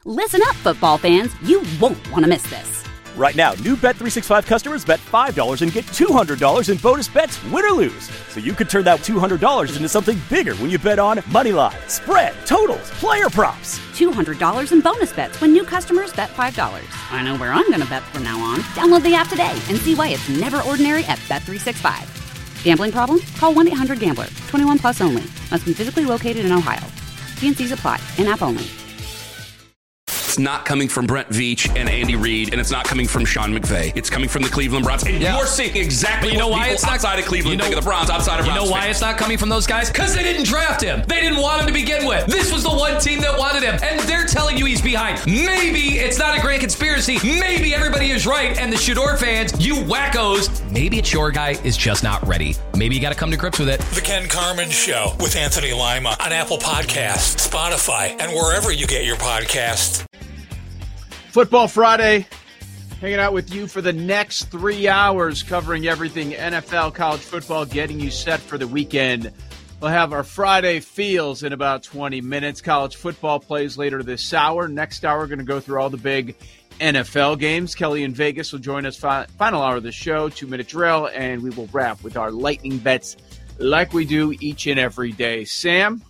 Listen up, football fans. You won't want to miss this. Right now, new Bet365 customers bet $5 and get $200 in bonus bets, win or lose. So you could turn that $200 into something bigger when you bet on moneyline, spread, totals, player props. $200 in bonus bets when new customers bet $5. I know where I'm going to bet from now on. Download the app today and see why it's never ordinary at Bet365. Gambling problem? Call 1-800-GAMBLER. 21 plus only. Must be physically located in Ohio. T&Cs apply. In-app only. It's not coming from Brent Veach and Andy Reid, and it's not coming from Sean McVay. It's coming from the Cleveland Browns. And you're seeing exactly what people outside of Cleveland think of the Browns, outside of Browns. You know why it's not coming from those guys? Because they didn't draft him. They didn't want him to begin with. This was the one team that wanted him, and they're telling you he's behind. Maybe it's not a grand conspiracy. Maybe everybody is right, and the Shador fans, you wackos, maybe it's your guy is just not ready. Maybe you got to come to grips with it. The Ken Carman Show with Anthony Lima on Apple Podcasts, Spotify, and wherever you get your podcasts. Football Friday, hanging out with you for the next 3 hours, covering everything NFL, college football, getting you set for the weekend. We'll have our Friday feels in about 20 minutes. College football plays later this hour. Next hour, we're going to go through all the big NFL games. Kelly in Vegas will join us final hour of the show, 2-minute drill, and we will wrap with our lightning bets like we do each and every day. Sam?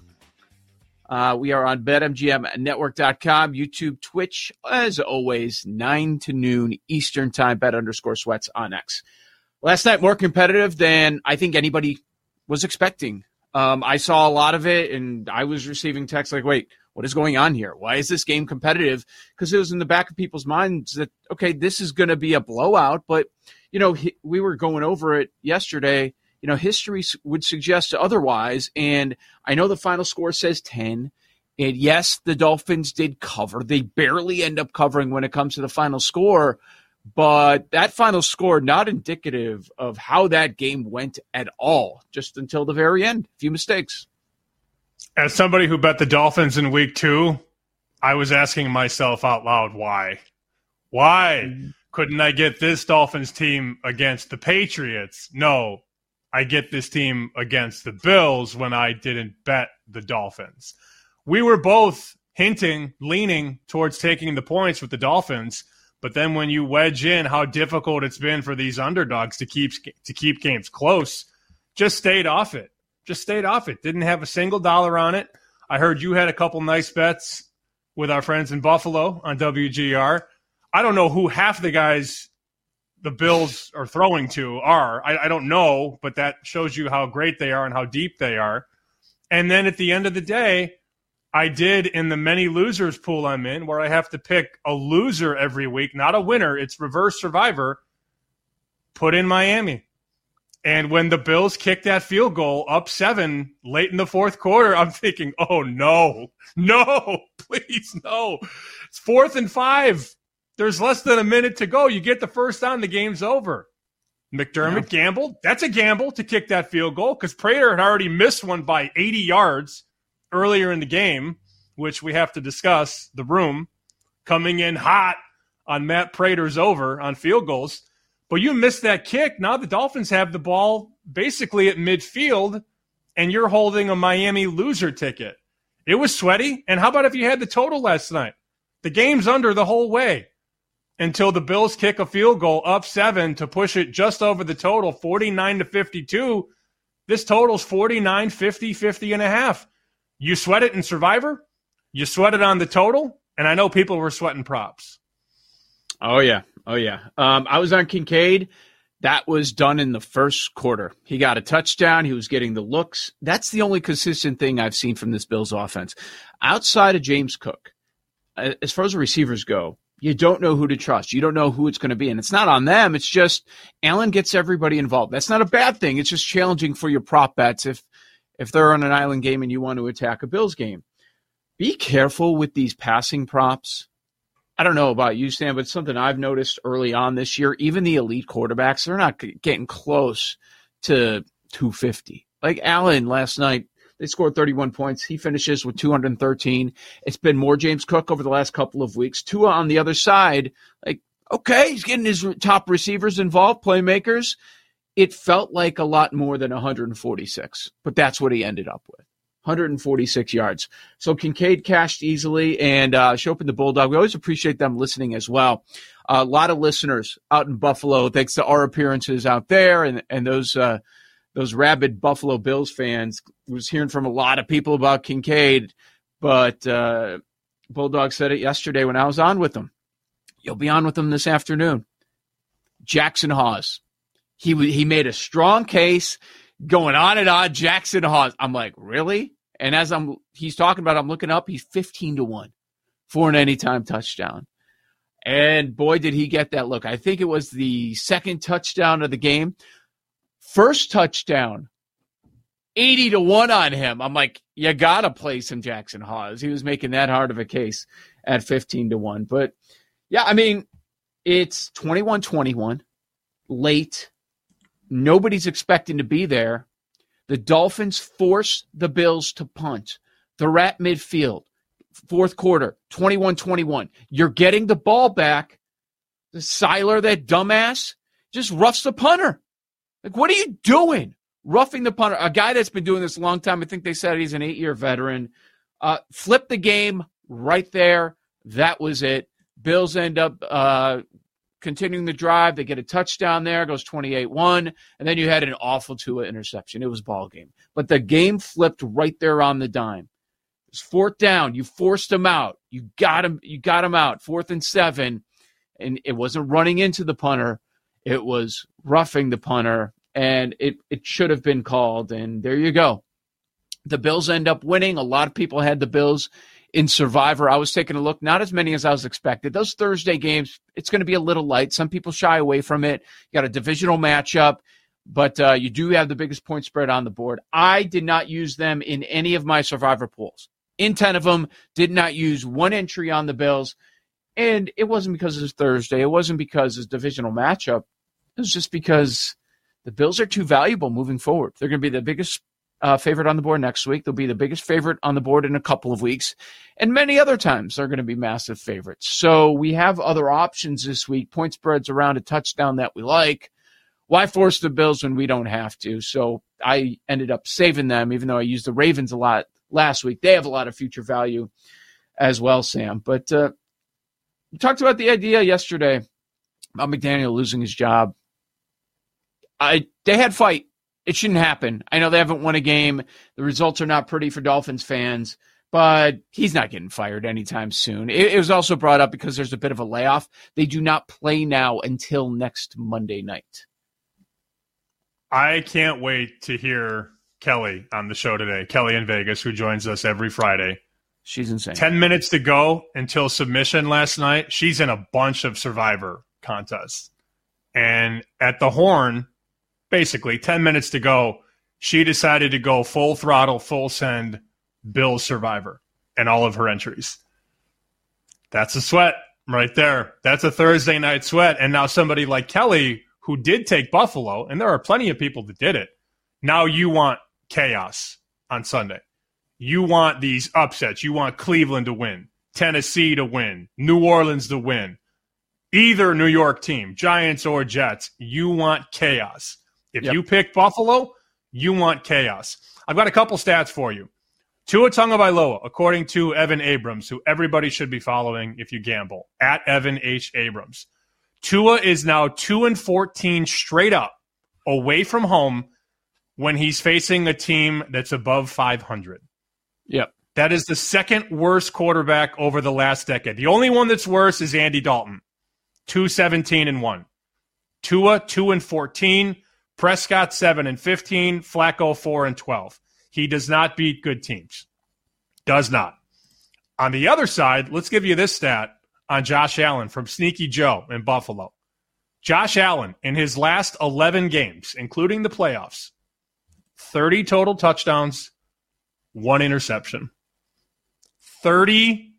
We are on BetMGMNetwork.com, YouTube, Twitch, as always, 9 to noon Eastern time, Bet_Sweats on X. Last night, more competitive than I think anybody was expecting. I saw a lot of it, and I was receiving texts like, wait, what is going on here? Why is this game competitive? Because it was in the back of people's minds that, okay, this is going to be a blowout, but, you know, we were going over it yesterday. You know, history would suggest otherwise, and I know the final score says 10, and yes, the Dolphins did cover. They barely end up covering when it comes to the final score, but that final score not indicative of how that game went at all, just until the very end. A few mistakes. As somebody who bet the Dolphins in week 2, I was asking myself out loud, why? Why couldn't I get this Dolphins team against the Patriots? No. I get this team against the Bills when I didn't bet the Dolphins. We were both leaning towards taking the points with the Dolphins, but then when you wedge in how difficult it's been for these underdogs to keep games close, just stayed off it. Didn't have a single dollar on it. I heard you had a couple nice bets with our friends in Buffalo on WGR. I don't know who half the guys the Bills are throwing to are. I don't know, but that shows you how great they are and how deep they are. And then at the end of the day, I did in the many losers pool I'm in, where I have to pick a loser every week, not a winner. It's reverse survivor. Put in Miami. And when the Bills kicked that field goal up 7 late in the fourth quarter, I'm thinking, oh, no, please, no. It's 4th and 5. There's less than a minute to go. You get the first down, the game's over. McDermott gambled. That's a gamble to kick that field goal because Prater had already missed one by 80 yards earlier in the game, which we have to discuss. The room coming in hot on Matt Prater's over on field goals. But you missed that kick. Now the Dolphins have the ball basically at midfield, and you're holding a Miami loser ticket. It was sweaty. And how about if you had the total last night? The game's under the whole way until the Bills kick a field goal up 7 to push it just over the total, 49-52. This total's 49, 50, 50.5. You sweat it in Survivor. You sweat it on the total. And I know people were sweating props. Oh, yeah. I was on Kincaid. That was done in the first quarter. He got a touchdown. He was getting the looks. That's the only consistent thing I've seen from this Bills offense. Outside of James Cook, as far as the receivers go, you don't know who to trust. You don't know who it's going to be. And it's not on them. It's just Allen gets everybody involved. That's not a bad thing. It's just challenging for your prop bets if they're on an island game and you want to attack a Bills game. Be careful with these passing props. I don't know about you, Sam, but it's something I've noticed early on this year. Even the elite quarterbacks, they're not getting close to 250. Like Allen last night, they scored 31 points. He finishes with 213. It's been more James Cook over the last couple of weeks. Tua on the other side, like, okay, he's getting his top receivers involved, playmakers. It felt like a lot more than 146, but that's what he ended up with. 146 yards. So Kincaid cashed easily, and show up in the Bulldog. We always appreciate them listening as well. A lot of listeners out in Buffalo, thanks to our appearances out there, and those rabid Buffalo Bills fans. I was hearing from a lot of people about Kincaid, but Bulldog said it yesterday when I was on with them. You'll be on with them this afternoon. Jackson Hawes. He made a strong case going on and on. Jackson Hawes. I'm like, really? And as he's talking about, I'm looking up, he's 15-1 for an anytime touchdown. And boy, did he get that look. I think it was the second touchdown of the game. First touchdown, 80-1 on him. I'm like, you got to play some Jackson Hawes. He was making that hard of a case at 15-1. But, yeah, I mean, it's 21-21, late. Nobody's expecting to be there. The Dolphins force the Bills to punt. They're at midfield. Fourth quarter, 21-21. You're getting the ball back. The Seiler, that dumbass, just roughs the punter. Like, what are you doing? Roughing the punter. A guy that's been doing this a long time. I think they said he's an 8-year veteran. Flipped the game right there. That was it. Bills end up continuing the drive. They get a touchdown there. Goes 28-1. And then you had an awful Tua interception. It was ball game. But the game flipped right there on the dime. It was fourth down. You forced him out. You got him out. 4th and 7. And it wasn't running into the punter. It was roughing the punter, and it should have been called, and there you go. The Bills end up winning. A lot of people had the Bills in Survivor. I was taking a look, not as many as I was expected. Those Thursday games, it's going to be a little light. Some people shy away from it. You got a divisional matchup, but you do have the biggest point spread on the board. I did not use them in any of my Survivor pools. In 10 of them, did not use one entry on the Bills. And it wasn't because it was Thursday. It wasn't because it's a divisional matchup. It was just because the Bills are too valuable moving forward. They're going to be the biggest favorite on the board next week. They'll be the biggest favorite on the board in a couple of weeks. And many other times they're going to be massive favorites. So we have other options this week. Point spreads around a touchdown that we like. Why force the Bills when we don't have to? So I ended up saving them, even though I used the Ravens a lot last week. They have a lot of future value as well, Sam. But we talked about the idea yesterday about McDaniel losing his job. They had fight. It shouldn't happen. I know they haven't won a game. The results are not pretty for Dolphins fans, but he's not getting fired anytime soon. It was also brought up because there's a bit of a layoff. They do not play now until next Monday night. I can't wait to hear Kelly on the show today. Kelly in Vegas, who joins us every Friday. She's insane. 10 minutes to go until submission last night. She's in a bunch of Survivor contests. And at the Horn, basically 10 minutes to go, she decided to go full throttle, full send, Bills Survivor and all of her entries. That's a sweat right there. That's a Thursday night sweat. And now somebody like Kelly, who did take Buffalo, and there are plenty of people that did it, now you want chaos on Sunday. You want these upsets. You want Cleveland to win, Tennessee to win, New Orleans to win. Either New York team, Giants or Jets, you want chaos. If you pick Buffalo, you want chaos. I've got a couple stats for you. Tua Tagovailoa, according to Evan Abrams, who everybody should be following if you gamble, at Evan H. Abrams. Tua is now 2-14 straight up away from home when he's facing a team that's above 500. Yep. That is the second worst quarterback over the last decade. The only one that's worse is Andy Dalton, 2-17-1. Tua, 2-14. Prescott, 7-15. Flacco, 4-12. He does not beat good teams. Does not. On the other side, let's give you this stat on Josh Allen from Sneaky Joe in Buffalo. Josh Allen, in his last 11 games, including the playoffs, 30 total touchdowns, 1 interception. 30-1.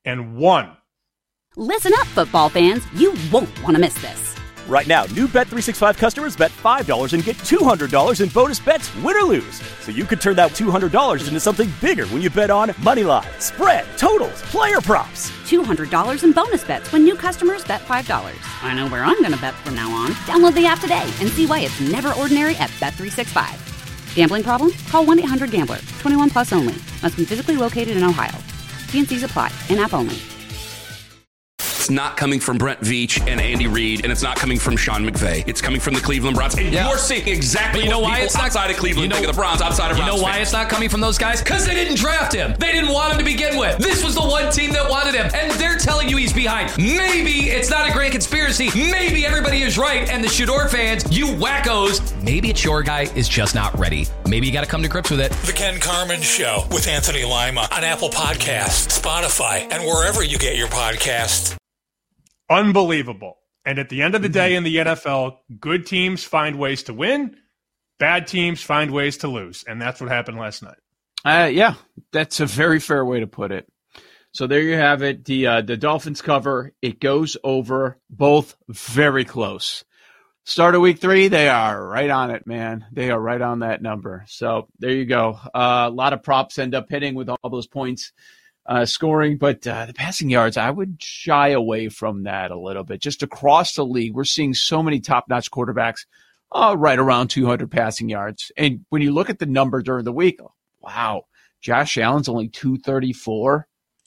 Listen up, football fans. You won't want to miss this. Right now, new Bet365 customers bet $5 and get $200 in bonus bets, win or lose. So you could turn that $200 into something bigger when you bet on money line, spread, totals, player props. $200 in bonus bets when new customers bet $5. I know where I'm going to bet from now on. Download the app today and see why it's never ordinary at Bet365. Gambling problem? Call 1-800-GAMBLER. 21 plus only. Must be physically located in Ohio. T&Cs apply. In-app only. It's not coming from Brent Veach and Andy Reid, and it's not coming from Sean McVay. It's coming from the Cleveland Browns. And you're seeing exactly what people outside of Cleveland think of the Browns, outside of Browns. You know why it's not coming from those guys? Because they didn't draft him. They didn't want him to begin with. This was the one team that wanted him, and they're telling you he's behind. Maybe it's not a grand conspiracy. Maybe everybody is right, and the Shador fans, you wackos, maybe it's your guy is just not ready. Maybe you got to come to grips with it. The Ken Carman Show with Anthony Lima on Apple Podcasts, Spotify, and wherever you get your podcasts. Unbelievable. And at the end of the day in the NFL, good teams find ways to win, bad teams find ways to lose. And that's what happened last night. Yeah, that's a very fair way to put it. So there you have it. The Dolphins cover. It goes over, both very close. Start of week 3, they are right on it, man. They are right on that number. So there you go. A lot of props end up hitting with all those points. Scoring, but the passing yards, I would shy away from that a little bit. Just across the league, we're seeing so many top-notch quarterbacks right around 200 passing yards. And when you look at the number during the week, wow, Josh Allen's only 234.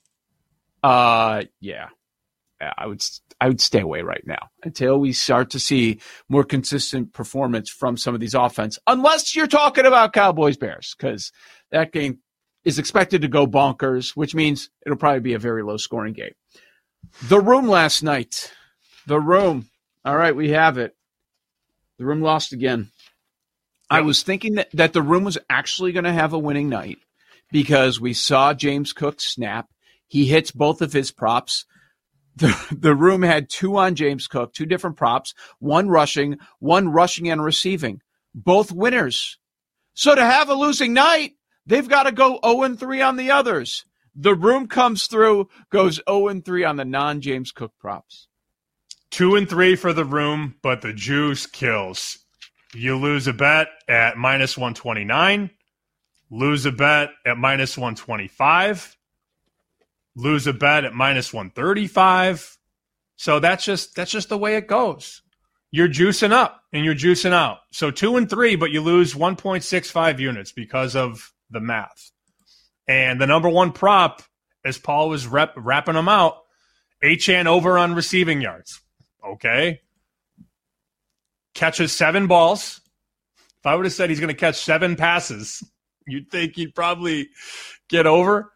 Yeah, I would stay away right now until we start to see more consistent performance from some of these offense, unless you're talking about Cowboys-Bears, because that game is expected to go bonkers, which means it'll probably be a very low-scoring game. The Room last night. The Room. All right, we have it. The Room lost again. Yep. I was thinking that the Room was actually going to have a winning night because we saw James Cook snap. He hits both of his props. The Room had 2 on James Cook, 2 different props, one rushing and receiving. Both winners. So to have a losing night, they've got to go 0-3 on the others. The Room comes through, goes 0-3 on the non-James Cook props. 2-3 for the Room, but the juice kills. You lose a bet at minus 129, lose a bet at minus 125, lose a bet at minus 135. So that's just the way it goes. You're juicing up and you're juicing out. So 2-3, but you lose 1.65 units because of the math. And the number one prop, as Paul was wrapping them out, Achane over on receiving yards. Okay. Catches 7 balls. If I would have said he's going to catch 7 passes, you'd think he'd probably get over.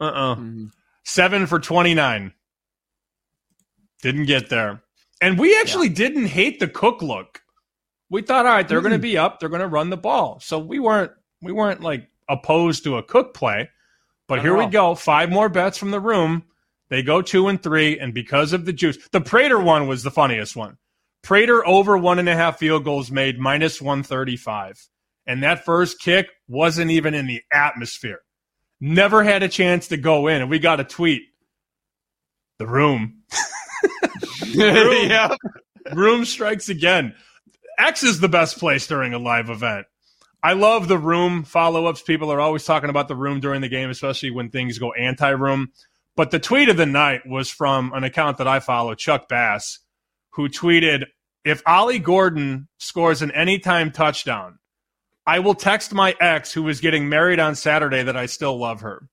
7 for 29. Didn't get there. And we actually didn't hate the Cook look. We thought, all right, they're going to be up. They're going to run the ball. So we weren't like opposed to a Cook play. But here we go. 5 more bets from the Room. They go 2-3, and because of the juice, the Prater one was the funniest one. Prater over 1.5 field goals made minus 135. And that first kick wasn't even in the atmosphere. Never had a chance to go in. And we got a tweet. The Room. Room strikes again. X is the best place during a live event. I love the Room follow-ups. People are always talking about the Room during the game, especially when things go anti-Room. But the tweet of the night was from an account that I follow, Chuck Bass, who tweeted, if Ollie Gordon scores an anytime touchdown, I will text my ex who is getting married on Saturday that I still love her.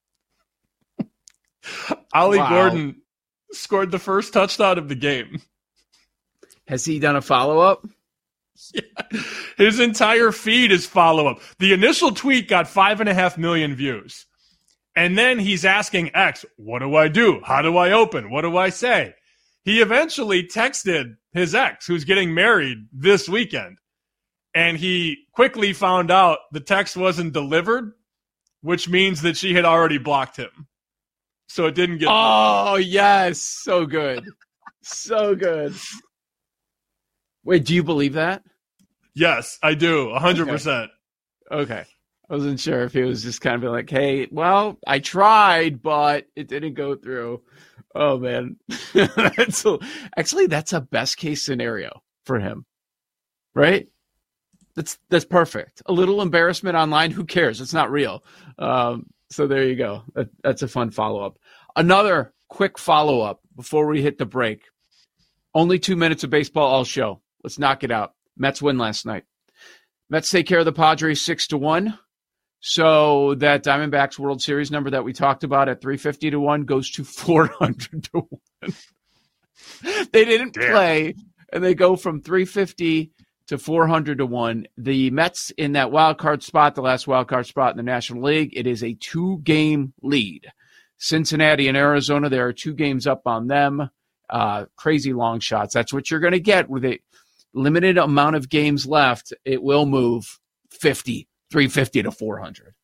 Ollie Gordon scored the first touchdown of the game. Has he done a follow-up? Yeah. His entire feed is follow-up. The initial tweet got 5.5 million views. And then he's asking X, what do I do? How do I open? What do I say? He eventually texted his ex, who's getting married this weekend. And he quickly found out the text wasn't delivered, which means that she had already blocked him. So it didn't get... Oh, yes. So good. So good. Wait, do you believe that? Yes, I do. 100%. Okay. I wasn't sure if he was just kind of like, hey, well, I tried, but it didn't go through. Oh, man. Actually, that's a best case scenario for him, right? That's perfect. A little embarrassment online. Who cares? It's not real. So there you go. That's a fun follow-up. Another quick follow-up before we hit the break. Only 2 minutes of baseball all show. Let's knock it out. Mets win last night. Mets take care of the Padres 6-1. So that Diamondbacks World Series number that we talked about at 350-1 goes to 400-1. They didn't play, and they go from 350 to 400-1. The Mets in that wild card spot, the last wild card spot in the National League, it is a 2-game lead. Cincinnati and Arizona, there are 2 games up on them. Crazy long shots. That's what you're going to get with a limited amount of games left. It will move 350 to 400.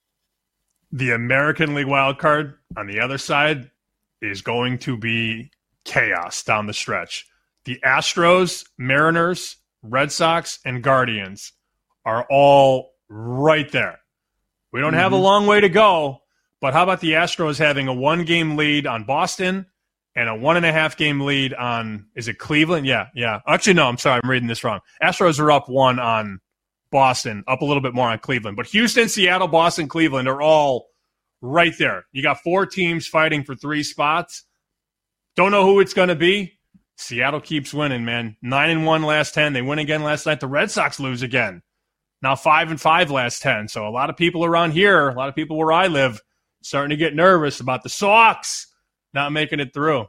The American League wild card on the other side is going to be chaos down the stretch. The Astros, Mariners, Red Sox, and Guardians are all right there. We don't have a long way to go, but how about the Astros having a 1-game lead on Boston and a 1.5-game lead on, is it Cleveland? Yeah. Actually, no, I'm sorry. I'm reading this wrong. Astros are up 1 on Boston, up a little bit more on Cleveland. But Houston, Seattle, Boston, Cleveland are all right there. You got 4 teams fighting for 3 spots. Don't know who it's going to be. Seattle keeps winning, man. 9-1 last 10. They win again last night. The Red Sox lose again. Now 5-5 last 10. So a lot of people around here, a lot of people where I live, starting to get nervous about the Sox not making it through.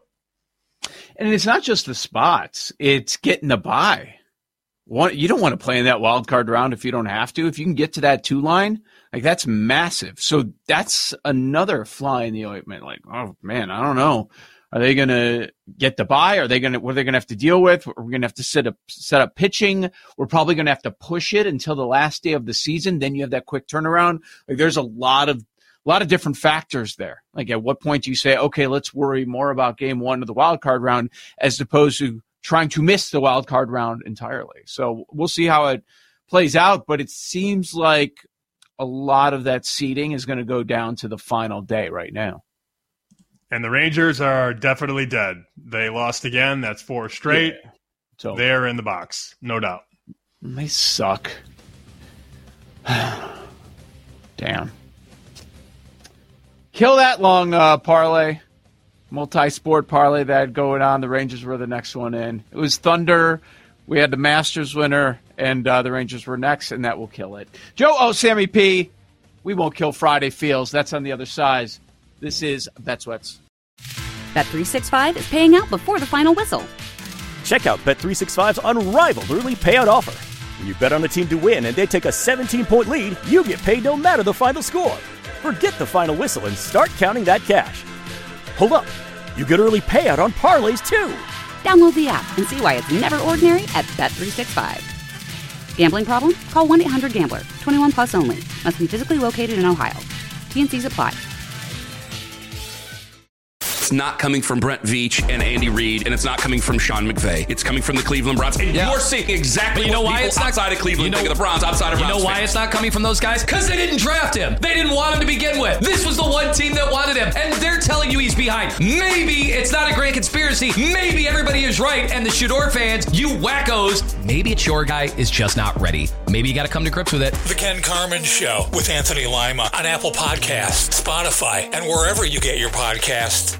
And it's not just the spots. It's getting the bye. You don't want to play in that wild card round if you don't have to. If you can get to that 2 line, like that's massive. So that's another fly in the ointment. Like, oh man, I don't know. Are they going to get the bye? What are they going to have to deal with? We're going to have to set up pitching. We're probably going to have to push it until the last day of the season. Then you have that quick turnaround. Like there's a lot of different factors there. Like at what point do you say, okay, let's worry more about game 1 of the wild card round as opposed to trying to miss the wild card round entirely. So we'll see how it plays out, but it seems like a lot of that seeding is going to go down to the final day right now. And the Rangers are definitely dead. They lost again. That's 4 straight. Yeah. So they're in the box, no doubt. They suck. Damn. Kill that long parlay. Multi-sport parlay that had going on. The Rangers were the next one in. It was Thunder. We had the Masters winner, and the Rangers were next, and that will kill it. Sammy P. We won't kill Friday Feels. That's on the other side. This is BetSweats. Bet365 is paying out before the final whistle. Check out Bet365's unrivaled early payout offer. When you bet on a team to win and they take a 17-point lead, you get paid no matter the final score. Forget the final whistle and start counting that cash. Hold up. You get early payout on parlays, too. Download the app and see why it's never ordinary at Bet365. Gambling problem? Call 1-800-GAMBLER. 21 plus only. Must be physically located in Ohio. T&Cs apply. It's not coming from Brent Veach and Andy Reid, and it's not coming from Sean McVay. It's coming from the Cleveland Browns. And you're seeing exactly why it's not outside of Cleveland. Think of the Browns outside of Browns. You know why it's not coming from those guys? Because they didn't draft him. They didn't want him to begin with. This was the one team that wanted him, and they're telling you he's behind. Maybe it's not a grand conspiracy. Maybe everybody is right, and the Shador fans, you wackos, maybe it's your guy is just not ready. Maybe you got to come to grips with it. The Ken Carman Show with Anthony Lima on Apple Podcasts, Spotify, and wherever you get your podcasts.